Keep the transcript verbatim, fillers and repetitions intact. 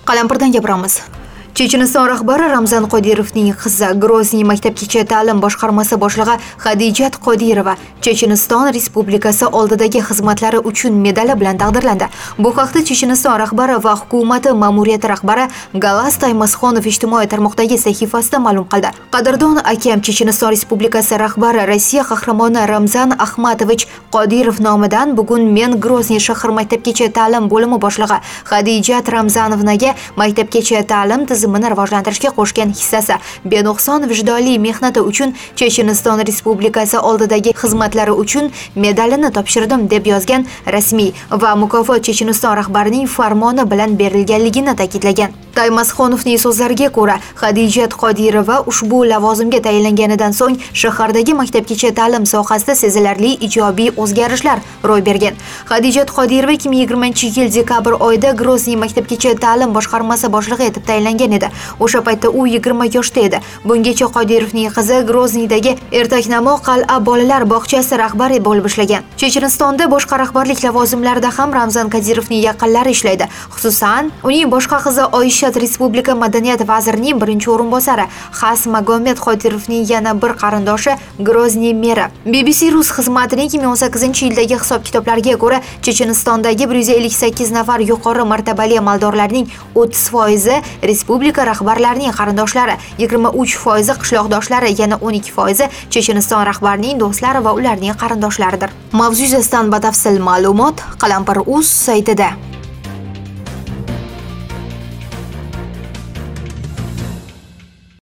Qalampirdan gapiramiz. Checheniston rahbari Ramzan Qodirovning qizi Grozniy maktabgacha ta'lim boshqarmasi boshlig'i Xadijat Qodirova Checheniston Respublikasi oldidagi xizmatlari uchun medali bilan taqdirlandi. Bu haqda Checheniston rahbari va hukumati ma'muriyati rahbari Galas Taymasxonov ijtimoiy tarmoqdagi sahifasida ma'lum qildi. Qadrdon akam Checheniston Respublikasi rahbari Rossiya qahramoni Ramzan Ahmatovich Qodirov nomidan bugun men Grozniy shahar maktabgacha ta'lim bo'limi boshlig'i Xadijat Ramzanovnaga maktabgacha ta'lim tizimini rivojlantirishga qo'shgan hissasi, benuqson vijdonli mehnati uchun Checheniston Respublikasi oldidagi xizmatlari uchun medalini topshirdim deb yozgan rasmiy va mukofot Checheniston rahbarining farmoni bilan berilganligini ta'kidlagan. Taymasxonovning so'zlariga ko'ra, Xadijat Qodirova ushbu lavozimga tayinlanganidan so'ng shahardagi maktabgacha ta'lim sohasida sezilarli ijobiy o'zgarishlar ro'y bergan. Xadijat Qodirova ikki ming yigirmanchi yil dekabr oyida Grozniy maktabgacha ta'lim boshqarmasi boshlig'i etib tayinlangan edi. O'sha paytda u yigirma yoshda edi. Bungacha Qodirovning qizi Grozniydagi Ertaknamo qal'a bolalar bog'chasi rahbari bo'lib ishlagan. Chechenistonda boshqa rahbarlik lavozimlarida ham Ramzan Qodirovning yaqinlari ishlaydi. Xususan, uning boshqa qizi Oyshat Respublika madaniyat vazirining birinchi o'rinbosari, Xas Magomed Qodirovning yana bir qarindoshi Grozniy meri. B B C Rus xizmatining ikki ming o'n sakkizinchi yildagi hisob-kitoblariga ko'ra, Chechenistondagi bir yuz ellik sakkiz nafar yuqori martabali amaldorlarning o'ttiz foizi respublika rahbarlarining qarindoshlari, yigirma uch foizi qishloqdoshlari, yana o'n ikki foizi Checheniston rahbarining do'stlari va ularning qarindoshlaridir. Mavzu yuzasidan batafsil ma'lumot Qalampir.uz saytida.